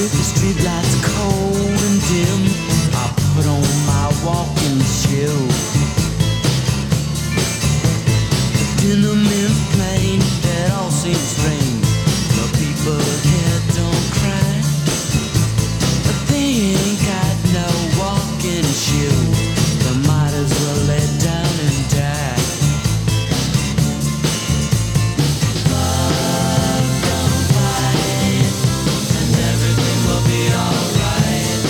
With the street lights cold and dim, I put on my walking shoes. The men's plane, that all seems strange. The people here don't cry, but they ain't got no walking shoes. They might as well lay down and die. Love don't fight, and everything will be alright.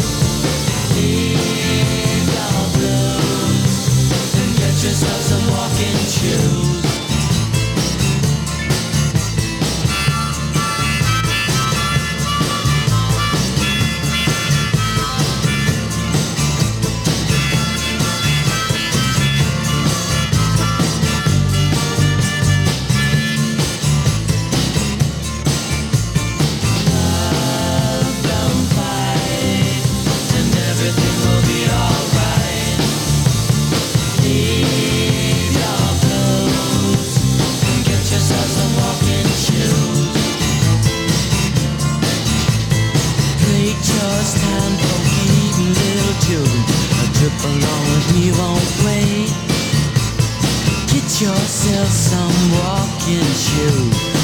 Leave your blues and get yourself some walking shoes. Along with me won't wait. Get yourself some walking shoes.